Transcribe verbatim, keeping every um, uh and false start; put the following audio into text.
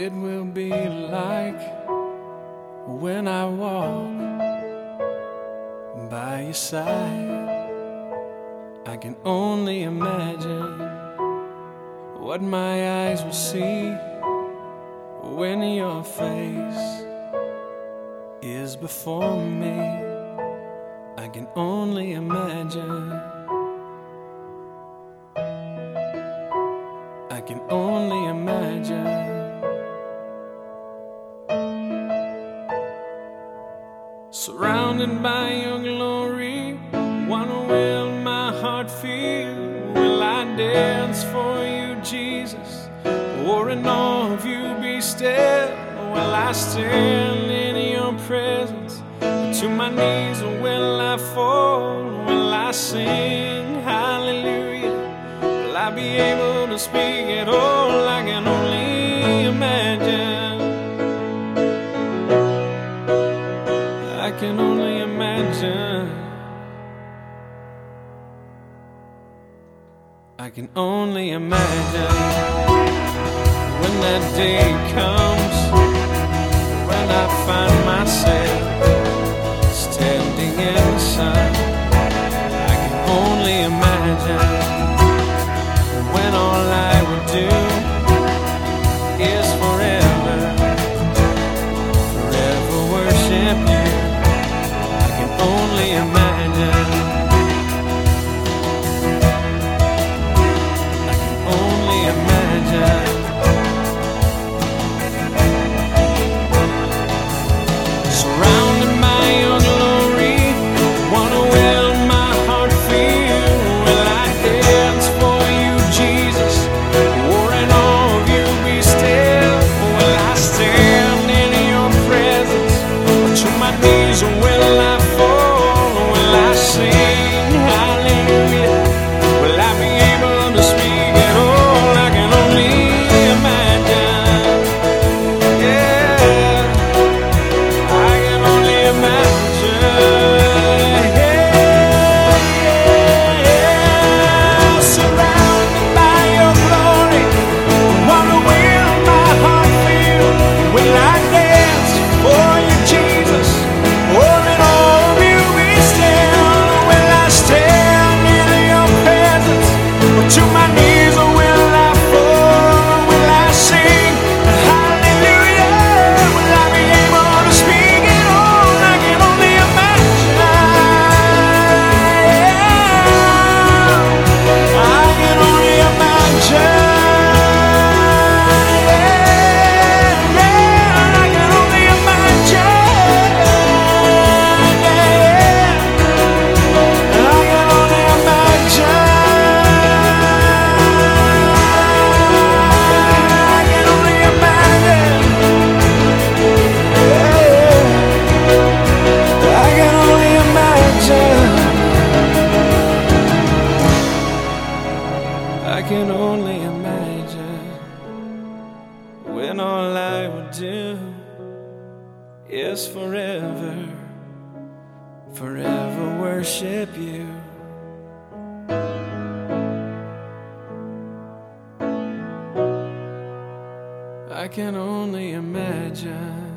it will be like when I walk by your side. I can only imagine what my eyes will see when your face is before me. I can only imagine. I can only imagine. Surrounded by your glory, what will my heart feel? Will I dance for you, Jesus? Or in awe of you be still? Will I stand in your presence? To my knees will I fall? Will I sing hallelujah? Will I be able to speak at all? I can only imagine. I can only imagine. I can only imagine when that day comes, when I find myself standing in the sun. I can only imagine when all I would do is forever, forever worship you. I can only imagine. I can only imagine. Surrounded by your glory, what will my heart feel? Will I dance for you, Jesus? Or in awe of you be still? Will I stand in your presence? Or to my knees will I fall? Will I sing hallelujah? Will I be able to speak at all? I can only imagine. Yeah, I can only imagine. Yeah, yeah. Surrounded by your glory, what will my heart feel? Will I dance for you, Jesus? Or in awe of you be still? Will I stand in your presence? Or to my knees will I fall? Will I sing hallelujah? Will I be able to speak at all? I can only imagine. I can only imagine. Yeah, yeah, I can only imagine. Yeah, I can only imagine. I can only imagine. Yeah, I can only imagine. I can only imagine when all I would do is forever, forever worship you. I can only imagine.